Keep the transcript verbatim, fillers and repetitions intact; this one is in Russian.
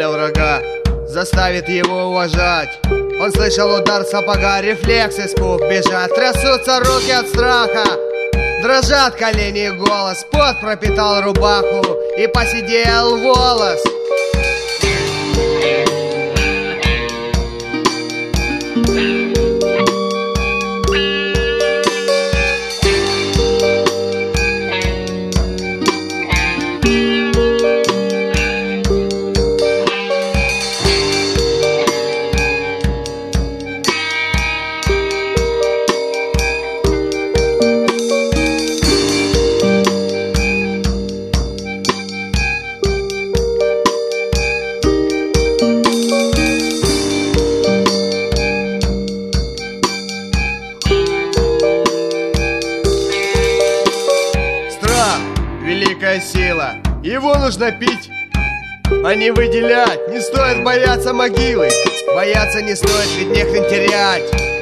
оскалил рога, заставит его уважать. Он слышал удар сапога, рефлекс, испуг, бежать. Трясутся руки от страха, дрожат колени и голос. Пот пропитал рубаху и посидел волос. Великая сила, его нужно пить, а не выделять. Не стоит бояться могилы, бояться не стоит, ведь нехрен терять.